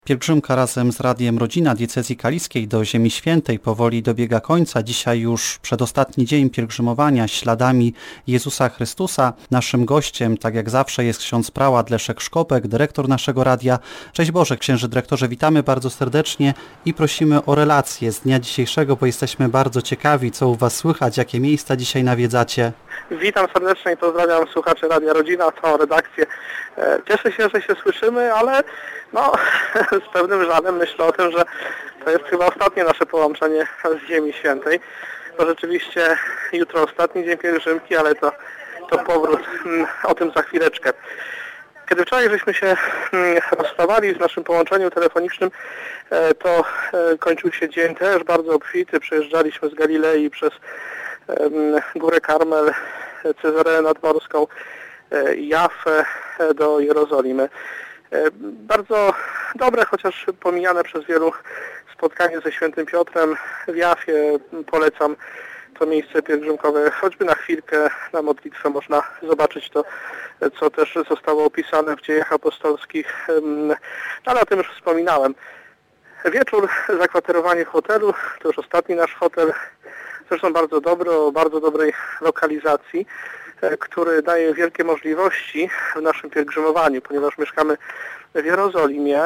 Pielgrzymka razem z Radiem Rodzina Diecezji Kaliskiej do Ziemi Świętej powoli dobiega końca. Dzisiaj już przedostatni dzień pielgrzymowania śladami Jezusa Chrystusa. Naszym gościem, tak jak zawsze, jest ksiądz prałat Leszek Szkopek, dyrektor naszego radia. Cześć Boże, księży dyrektorze, witamy bardzo serdecznie i prosimy o relację z dnia dzisiejszego, bo jesteśmy bardzo ciekawi, co u Was słychać, jakie miejsca dzisiaj nawiedzacie. Witam serdecznie i pozdrawiam słuchaczy Radia Rodzina, całą redakcję. Cieszę się, że się słyszymy, ale z pewnym żalem myślę o tym, że to jest chyba ostatnie nasze połączenie z Ziemi Świętej. To rzeczywiście jutro ostatni dzień pielgrzymki, ale to powrót, o tym za chwileczkę. Kiedy wczoraj żeśmy się rozstawali w naszym połączeniu telefonicznym, to kończył się dzień też bardzo obfity. Przejeżdżaliśmy z Galilei przez Górę Karmel, Cezareę Nadmorską, Jaffę do Jerozolimy. Bardzo dobre, chociaż pomijane przez wielu spotkanie ze świętym Piotrem w Jaffie. Polecam to miejsce pielgrzymkowe, choćby na chwilkę, na modlitwę można zobaczyć to, co też zostało opisane w Dziejach Apostolskich, ale o tym już wspominałem. Wieczór, zakwaterowanie w hotelu, to już ostatni nasz hotel, zresztą bardzo dobry, o bardzo dobrej lokalizacji, który daje wielkie możliwości w naszym pielgrzymowaniu, ponieważ mieszkamy w Jerozolimie,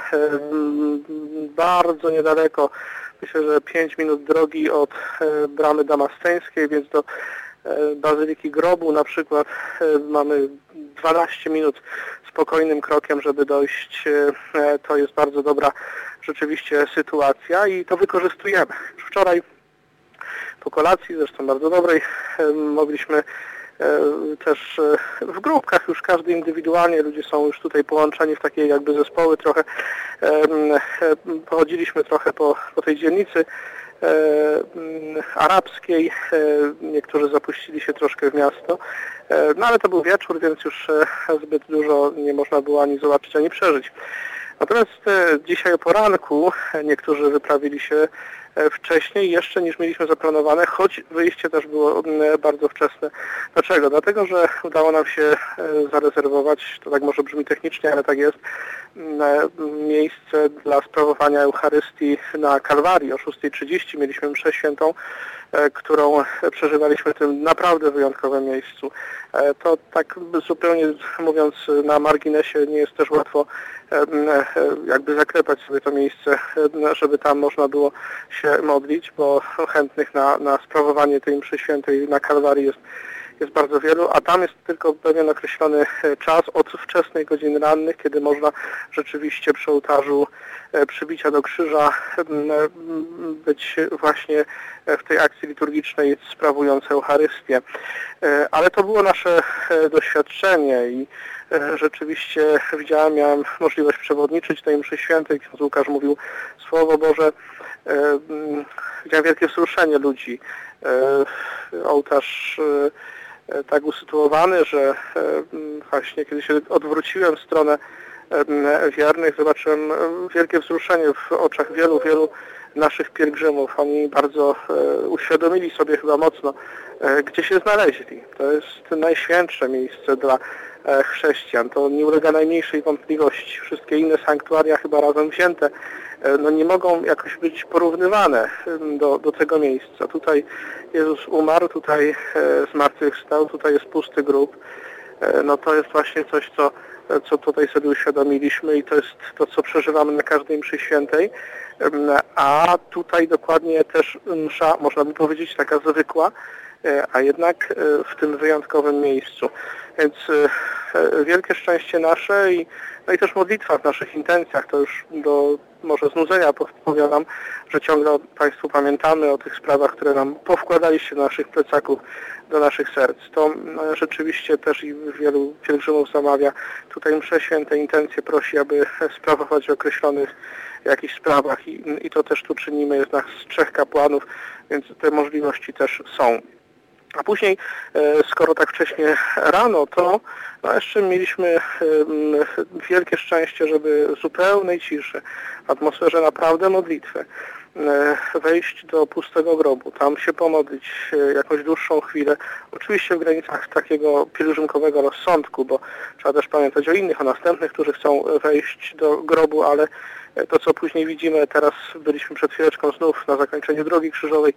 bardzo niedaleko, myślę, że 5 minut drogi od bramy damasceńskiej, więc do Bazyliki Grobu na przykład mamy 12 minut spokojnym krokiem, żeby dojść. To jest bardzo dobra rzeczywiście sytuacja i to wykorzystujemy. Wczoraj po kolacji, zresztą bardzo dobrej, mogliśmy też w grupkach, już każdy indywidualnie, ludzie są już tutaj połączeni w takie jakby zespoły trochę, pochodziliśmy trochę po tej dzielnicy arabskiej, niektórzy zapuścili się troszkę w miasto, ale to był wieczór, więc już zbyt dużo nie można było ani zobaczyć, ani przeżyć. Natomiast dzisiaj o poranku niektórzy wyprawili się wcześniej jeszcze niż mieliśmy zaplanowane, choć wyjście też było bardzo wczesne. Dlaczego? Dlatego, że udało nam się zarezerwować, to tak może brzmi technicznie, ale tak jest, miejsce dla sprawowania Eucharystii na Kalwarii o 6:30. Mieliśmy mszę świętą, którą przeżywaliśmy w tym naprawdę wyjątkowym miejscu. To tak zupełnie mówiąc na marginesie nie jest też łatwo jakby zaklepać sobie to miejsce, żeby tam można było się modlić, bo chętnych na sprawowanie tej mszy świętej na Kalwarii jest bardzo wielu, a tam jest tylko pewien określony czas od wczesnej godziny rannych, kiedy można rzeczywiście przy ołtarzu przybicia do krzyża być właśnie w tej akcji liturgicznej sprawując Eucharystię. Ale to było nasze doświadczenie i rzeczywiście miałem możliwość przewodniczyć tej mszy świętej. Ksiądz Łukasz mówił Słowo Boże. Widziałem wielkie wzruszenie ludzi. Ołtarz tak usytuowany, że właśnie kiedy się odwróciłem w stronę wiernych, zobaczyłem wielkie wzruszenie w oczach wielu naszych pielgrzymów. Oni bardzo uświadomili sobie chyba mocno, gdzie się znaleźli. To jest najświętsze miejsce dla chrześcijan. To nie ulega najmniejszej wątpliwości. Wszystkie inne sanktuaria chyba razem wzięte nie mogą jakoś być porównywane do tego miejsca. Tutaj Jezus umarł, tutaj zmartwychwstał, tutaj jest pusty grób. To jest właśnie coś, co tutaj sobie uświadomiliśmy i to jest to, co przeżywamy na każdej mszy świętej. A tutaj dokładnie też msza, można by powiedzieć, taka zwykła, a jednak w tym wyjątkowym miejscu. Więc wielkie szczęście nasze i też modlitwa w naszych intencjach. To już do może znudzenia powiadam, że ciągle Państwu pamiętamy o tych sprawach, które nam powkładaliście do naszych plecaków, do naszych serc. To rzeczywiście też i wielu pielgrzymów zamawia tutaj msze święte, intencje prosi, aby sprawować w określonych jakichś sprawach i to też tu czynimy. Jest nas 3 kapłanów, więc te możliwości też są. A później, skoro tak wcześnie rano, to jeszcze mieliśmy wielkie szczęście, żeby w zupełnej ciszy, w atmosferze naprawdę modlitwy, wejść do pustego grobu, tam się pomodlić jakąś dłuższą chwilę, oczywiście w granicach takiego pielgrzymkowego rozsądku, bo trzeba też pamiętać o innych, o następnych, którzy chcą wejść do grobu, ale to, co później widzimy, teraz byliśmy przed chwileczką znów na zakończeniu Drogi Krzyżowej,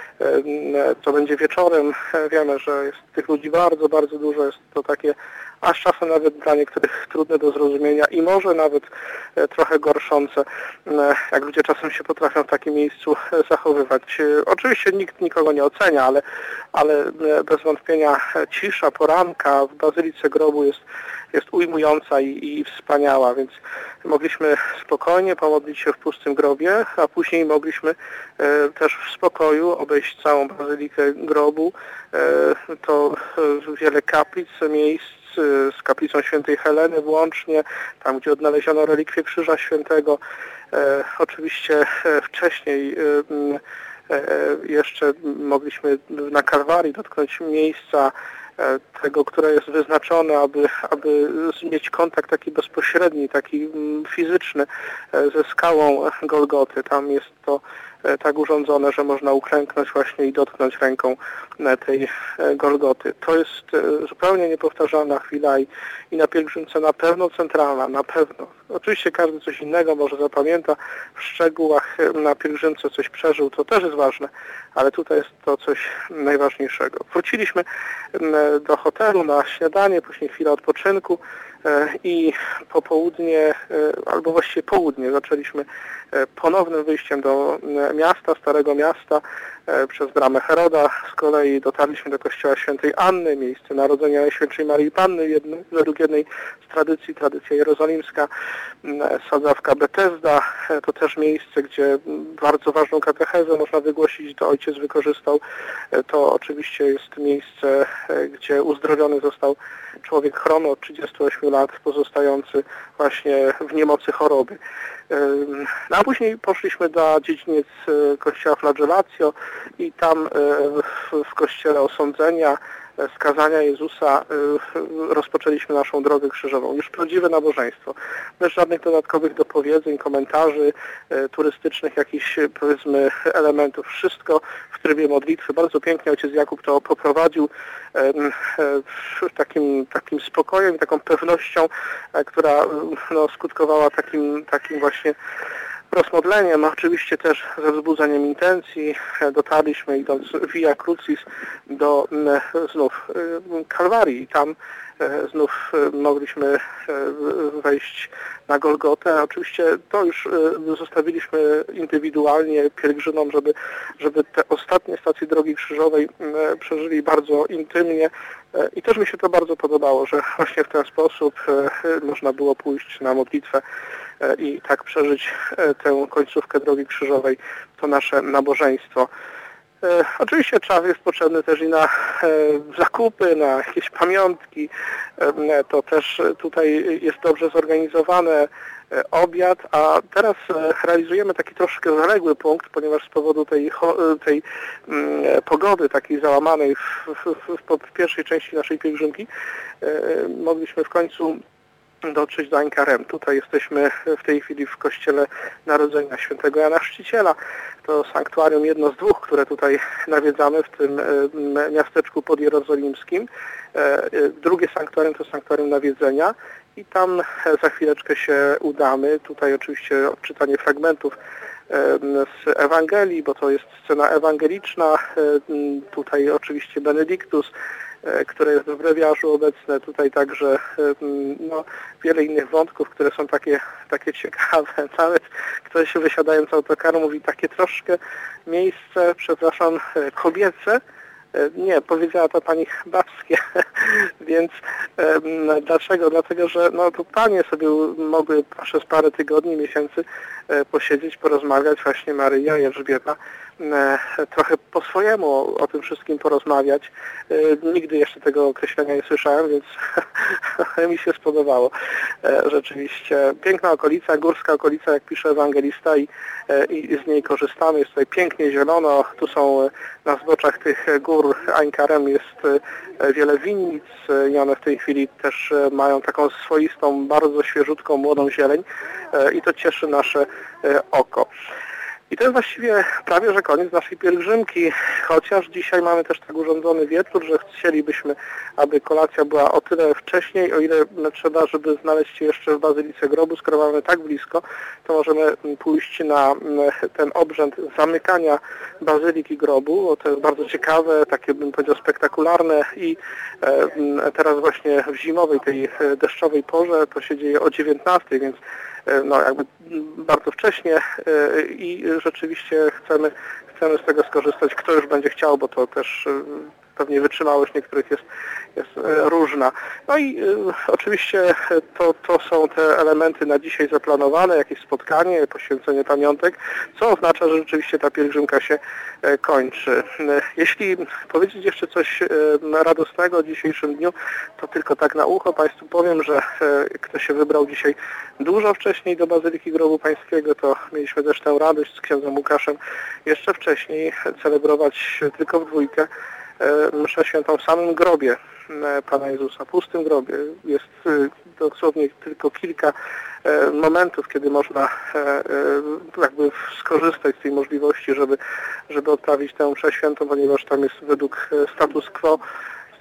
co będzie wieczorem. Wiemy, że jest tych ludzi bardzo, bardzo dużo. Jest to takie aż czasem nawet dla niektórych trudne do zrozumienia i może nawet trochę gorszące, jak ludzie czasem się potrafią w takim miejscu zachowywać. Oczywiście nikt nikogo nie ocenia, ale bez wątpienia cisza poranka w Bazylice Grobu jest ujmująca i wspaniała, więc mogliśmy spokojnie pomodlić się w pustym grobie, a później mogliśmy też w spokoju obejść całą Bazylikę Grobu. To wiele kaplic, miejsc z kaplicą świętej Heleny włącznie, tam gdzie odnaleziono relikwie Krzyża Świętego. Oczywiście wcześniej jeszcze mogliśmy na Kalwarii dotknąć miejsca tego, które jest wyznaczone, aby mieć kontakt taki bezpośredni, taki fizyczny ze skałą Golgoty. Tam jest to tak urządzone, że można uklęknąć właśnie i dotknąć ręką tej Golgoty. To jest zupełnie niepowtarzalna chwila i na pielgrzymce na pewno centralna, na pewno. Oczywiście każdy coś innego może zapamięta, w szczegółach na pielgrzymce coś przeżył, to też jest ważne, ale tutaj jest to coś najważniejszego. Wróciliśmy do hotelu na śniadanie, później chwila odpoczynku i popołudnie, albo właściwie południe zaczęliśmy ponownym wyjściem do miasta, Starego Miasta, przez bramę Heroda. Z kolei dotarliśmy do kościoła świętej Anny, miejsce narodzenia Najświętszej Maryi Panny, według jednej z tradycji, tradycja jerozolimska, sadzawka Betesda, to też miejsce, gdzie bardzo ważną katechezę można wygłosić, to ojciec wykorzystał. To oczywiście jest miejsce, gdzie uzdrowiony został człowiek chromy od 38 lat, pozostający właśnie w niemocy choroby. A później poszliśmy na dziedziniec kościoła Flagellatio i tam w kościele osądzenia, skazania Jezusa rozpoczęliśmy naszą drogę krzyżową. Już prawdziwe nabożeństwo. Bez żadnych dodatkowych dopowiedzeń, komentarzy turystycznych, jakichś powiedzmy elementów. Wszystko w trybie modlitwy. Bardzo pięknie ojciec Jakub to poprowadził takim spokojem, taką pewnością, która skutkowała takim właśnie rozmodleniem, oczywiście też ze wzbudzeniem intencji. Dotarliśmy, idąc Via Crucis, do znów Kalwarii i tam znów mogliśmy wejść na Golgotę. Oczywiście to już zostawiliśmy indywidualnie pielgrzymom, żeby te ostatnie stacje Drogi Krzyżowej przeżyli bardzo intymnie i też mi się to bardzo podobało, że właśnie w ten sposób można było pójść na modlitwę i tak przeżyć tę końcówkę Drogi Krzyżowej, to nasze nabożeństwo. Oczywiście czas jest potrzebny też i na zakupy, na jakieś pamiątki. To też tutaj jest dobrze zorganizowane obiad, a teraz realizujemy taki troszkę zaległy punkt, ponieważ z powodu tej pogody takiej załamanej w pierwszej części naszej pielgrzymki mogliśmy w końcu dotrzeć do Ain-Karem. Tutaj jesteśmy w tej chwili w kościele Narodzenia Świętego Jana Chrzciciela. To sanktuarium jedno z dwóch, które tutaj nawiedzamy w tym miasteczku podjerozolimskim. Drugie sanktuarium to sanktuarium nawiedzenia i tam za chwileczkę się udamy. Tutaj oczywiście odczytanie fragmentów z Ewangelii, bo to jest scena ewangeliczna. Tutaj oczywiście Benedictus, które jest w brewiarzu obecne, tutaj także wiele innych wątków, które są takie ciekawe. Nawet ktoś wysiadając z autokaru mówi takie troszkę miejsce, przepraszam, kobiece. Nie, powiedziała to pani babskie, więc dlaczego? Dlatego, że to panie sobie mogły przez parę tygodni, miesięcy posiedzieć, porozmawiać, właśnie Maryja i Elżbieta, trochę po swojemu o tym wszystkim porozmawiać. Nigdy jeszcze tego określenia nie słyszałem, więc mi się spodobało. Rzeczywiście piękna okolica, górska okolica, jak pisze ewangelista i z niej korzystamy. Jest tutaj pięknie zielono. Tu są na zboczach tych gór Ain-Karem jest wiele winnic i one w tej chwili też mają taką swoistą, bardzo świeżutką, młodą zieleń i to cieszy nasze oko. I to jest właściwie prawie że koniec naszej pielgrzymki, chociaż dzisiaj mamy też tak urządzony wieczór, że chcielibyśmy, aby kolacja była o tyle wcześniej, o ile trzeba, żeby znaleźć się jeszcze w Bazylice Grobu. Skoro mamy tak blisko, to możemy pójść na ten obrzęd zamykania Bazyliki Grobu, bo to jest bardzo ciekawe, takie bym powiedział spektakularne i teraz właśnie w zimowej, tej deszczowej porze to się dzieje o 19, więc no jakby bardzo wcześnie i rzeczywiście chcemy z tego skorzystać, kto już będzie chciał, bo to też pewnie wytrzymałość niektórych jest różna. No i oczywiście to są te elementy na dzisiaj zaplanowane, jakieś spotkanie, poświęcenie pamiątek, co oznacza, że rzeczywiście ta pielgrzymka się kończy. Jeśli powiedzieć jeszcze coś radosnego o dzisiejszym dniu, to tylko tak na ucho Państwu powiem, że kto się wybrał dzisiaj dużo wcześniej do Bazyliki Grobu Pańskiego, to mieliśmy też tę radość z księdzem Łukaszem jeszcze wcześniej celebrować tylko w dwójkę mszę świętą w samym grobie Pana Jezusa, pustym grobie. Jest dosłownie tylko kilka momentów, kiedy można jakby skorzystać z tej możliwości, żeby odprawić tę mszę świętą, ponieważ tam jest według status quo z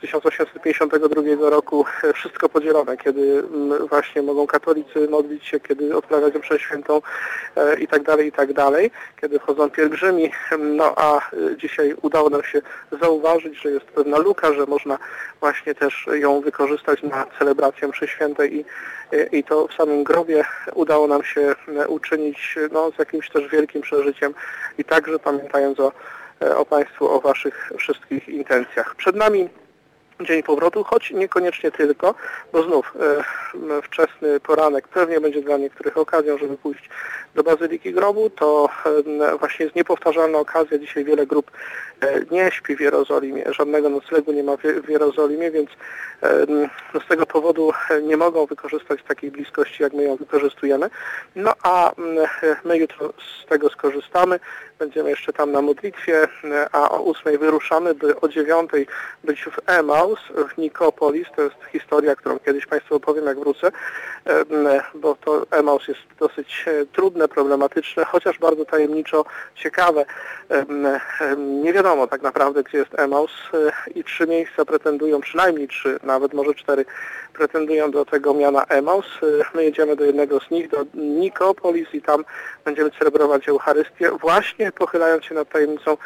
1852 roku wszystko podzielone, kiedy właśnie mogą katolicy modlić się, kiedy odprawiać mszę świętą i tak dalej, kiedy wchodzą pielgrzymi, no a dzisiaj udało nam się zauważyć, że jest pewna luka, że można właśnie też ją wykorzystać na celebrację mszy świętej i to w samym grobie udało nam się uczynić z jakimś też wielkim przeżyciem i także pamiętając o Państwu, o Waszych wszystkich intencjach. Przed nami dzień powrotu, choć niekoniecznie tylko, bo znów wczesny poranek pewnie będzie dla niektórych okazją, żeby pójść do Bazyliki Grobu. To właśnie jest niepowtarzalna okazja. Dzisiaj wiele grup nie śpi w Jerozolimie, żadnego noclegu nie ma w Jerozolimie, więc z tego powodu nie mogą wykorzystać takiej bliskości, jak my ją wykorzystujemy. No a my jutro z tego skorzystamy. Będziemy jeszcze tam na modlitwie, a o 8 wyruszamy, by o 9 być w Emaus, w Nikopolis. To jest historia, którą kiedyś Państwu opowiem, jak wrócę, bo to Emaus jest dosyć trudne, problematyczne, chociaż bardzo tajemniczo ciekawe. Nie wiadomo tak naprawdę, gdzie jest Emaus i 3 miejsca pretendują, przynajmniej 3, nawet może 4, pretendują do tego miana Emaus. My jedziemy do jednego z nich, do Nikopolis i tam będziemy celebrować Eucharystię, właśnie pochylając się nad tajemnicą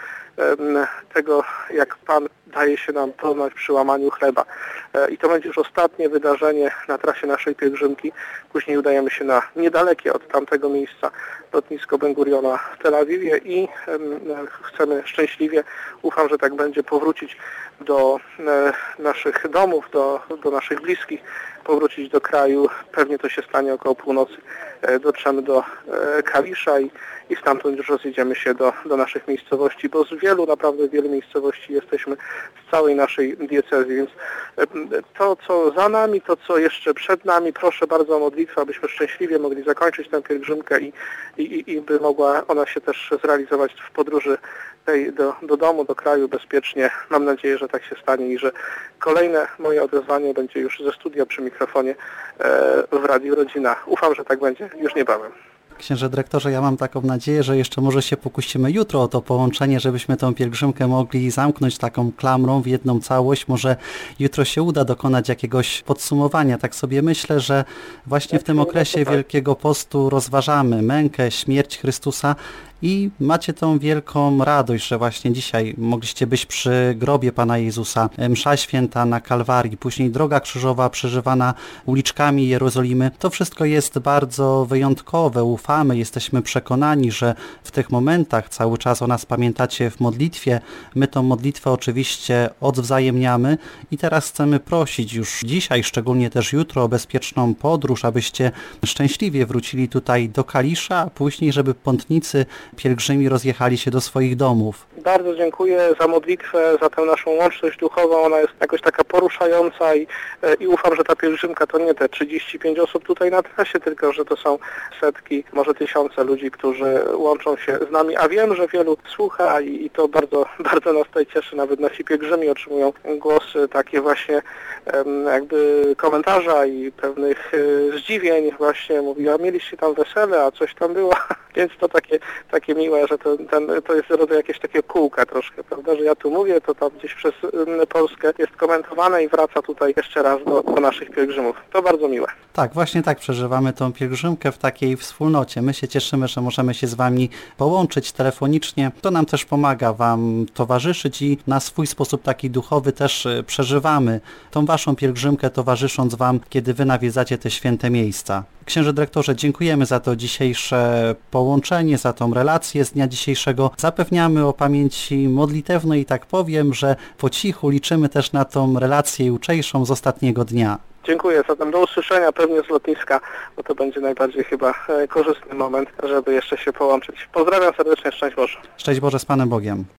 tego, jak Pan daje się nam poznać przy łamaniu chleba. I to będzie już ostatnie wydarzenie na trasie naszej pielgrzymki. Później udajemy się na niedalekie od tamtego miejsca lotnisko Ben Guriona w Tel Awiwie i chcemy szczęśliwie, ufam, że tak będzie, powrócić do naszych domów, do naszych bliskich, powrócić do kraju. Pewnie to się stanie około północy. Dotrzemy do Kalisza i stamtąd już rozjedziemy się do naszych miejscowości, bo z naprawdę wielu miejscowości jesteśmy z całej naszej diecezji, więc to, co za nami, to, co jeszcze przed nami, proszę bardzo o modlitwę, abyśmy szczęśliwie mogli zakończyć tę pielgrzymkę i by mogła ona się też zrealizować w podróży tej do domu, do kraju bezpiecznie. Mam nadzieję, że tak się stanie i że kolejne moje odezwanie będzie już ze studia przy mikrofonie w Radiu Rodzina. Ufam, że tak będzie już niebawem. Księże dyrektorze, ja mam taką nadzieję, że jeszcze może się pokusimy jutro o to połączenie, żebyśmy tę pielgrzymkę mogli zamknąć taką klamrą w jedną całość. Może jutro się uda dokonać jakiegoś podsumowania. Tak sobie myślę, że właśnie w tym okresie Wielkiego Postu rozważamy mękę, śmierć Chrystusa i macie tą wielką radość, że właśnie dzisiaj mogliście być przy grobie Pana Jezusa, msza święta na Kalwarii, później droga krzyżowa przeżywana uliczkami Jerozolimy. To wszystko jest bardzo wyjątkowe. Ufamy, jesteśmy przekonani, że w tych momentach cały czas o nas pamiętacie w modlitwie. My tą modlitwę oczywiście odwzajemniamy i teraz chcemy prosić już dzisiaj, szczególnie też jutro, o bezpieczną podróż, abyście szczęśliwie wrócili tutaj do Kalisza, a później, żeby pątnicy pielgrzymi rozjechali się do swoich domów. Bardzo dziękuję za modlitwę, za tę naszą łączność duchową. Ona jest jakoś taka poruszająca i ufam, że ta pielgrzymka to nie te 35 osób tutaj na trasie, tylko że to są setki, może tysiące ludzi, którzy łączą się z nami, a wiem, że wielu słucha i to bardzo, bardzo nas tutaj cieszy. Nawet nasi pielgrzymi otrzymują głosy takie właśnie jakby komentarza i pewnych zdziwień. Właśnie mówi, a mieliście tam wesele, a coś tam było. Więc to takie miłe, że to jest rodzaj jakiegoś takiego kółka troszkę, prawda, że ja tu mówię, to tam gdzieś przez Polskę jest komentowane i wraca tutaj jeszcze raz do naszych pielgrzymów. To bardzo miłe. Tak, właśnie tak przeżywamy tą pielgrzymkę w takiej wspólnocie. My się cieszymy, że możemy się z Wami połączyć telefonicznie. To nam też pomaga Wam towarzyszyć i na swój sposób taki duchowy też przeżywamy tą Waszą pielgrzymkę, towarzysząc Wam, kiedy Wy nawiedzacie te święte miejsca. Księże dyrektorze, dziękujemy za to dzisiejsze połączenie, za tą relację z dnia dzisiejszego. Zapewniamy o pamięci modlitewnej i tak powiem, że po cichu liczymy też na tą relację jutrzejszą z ostatniego dnia. Dziękuję, zatem do usłyszenia pewnie z lotniska, bo to będzie najbardziej chyba korzystny moment, żeby jeszcze się połączyć. Pozdrawiam serdecznie, szczęść Boże. Szczęść Boże z Panem Bogiem.